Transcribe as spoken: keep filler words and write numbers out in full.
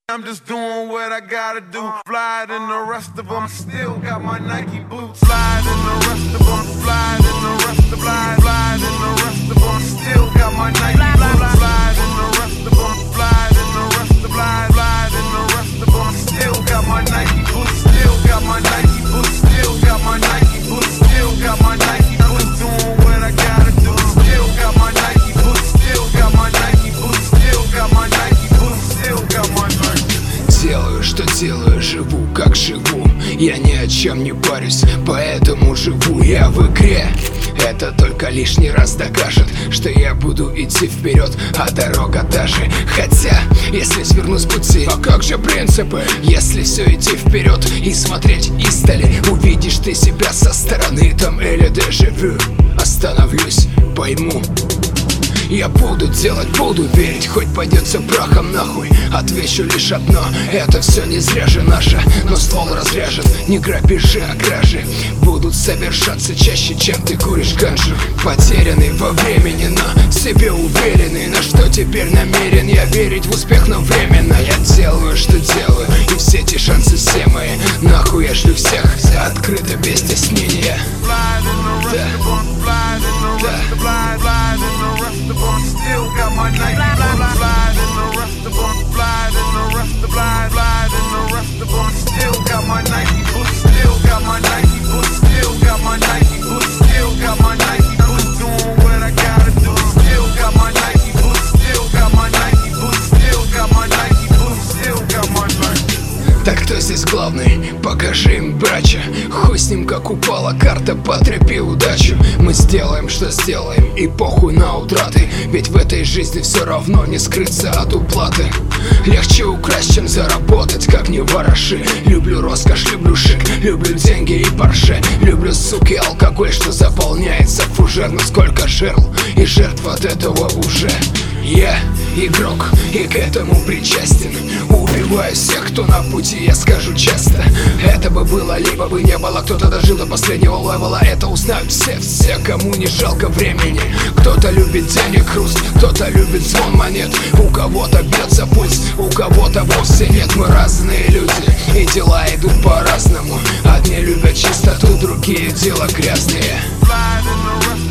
I'm just doing what I gotta do. Flyer than the rest of them. Still got my Nike boots. Flyer than the rest of them. Flyer than the rest of them. Flyer than the rest of them. Still got my Nike boots. Flyer than the rest of them. Flyer than the rest of them. Flyer than the rest of them. Still got my Nike boots. Still got my Nike boots. Still got my Nike boots. Still got my Nike boots. Doing what I gotta do. Still got my Nike boots. Still got my Nike boots. Still got my Nike boots. Still got my Nike. Делаю, что делаю, живу, как живу. Я ни о чем не парюсь, поэтому живу я в игре. Это только лишний раз докажет, что я буду идти вперед, а дорога та же. Хотя, если сверну с пути, а как же принципы? Если все идти вперед и смотреть издали, увидишь ты себя со стороны, там или дежавю. Остановлюсь, пойму. Я буду делать, буду верить, хоть пойдет все прахом нахуй. Отвечу лишь одно, это все не зря же наше. Но ствол разряжен, не грабежи, а кражи будут совершаться чаще, чем ты куришь ганджу. Потерянный во времени, но себе уверенный. На что теперь намерен я верить в успех, но временно. Я делаю, что делаю, и все эти шансы все мои. Нахуй я шлю всех, открыто, без стеснения. Да, да. Still got my Nike boots. Fly than the rest of them. Fly than the rest of them. Fly than the rest of them. Still got my Nike boots. Still got my Nike boots. Still got my Nike boots. Still got my Nike boots. Doing what I gotta do. Still got my Nike boots. Still got my Nike boots. Still got my Nike boots. Still got my Nike. Так кто здесь главный? Покажи им, брача. Хуй с ним, как упала карта, потрепи удачу. Мы сделаем, что сделаем, и похуй на утраты. Ведь в этой жизни все равно не скрыться от уплаты. Легче украсть, чем заработать, как не вороши. Люблю роскошь, люблю шик, люблю деньги и парше. Люблю, суки, алкоголь, что заполняется фужер. Но сколько жерл и жертв от этого уже. Я игрок и к этому причастен. Убиваю всех, кто на пути, я скажу часто. Это бы было, либо бы не было. Кто-то дожил до последнего левела, это узнают все, все, кому не жалко времени. Кто-то любит денег хруст, кто-то любит звон монет. У кого-то бьется пульс, у кого-то вовсе нет. Мы разные люди, и дела идут по-разному. Одни любят чистоту, другие дела грязные.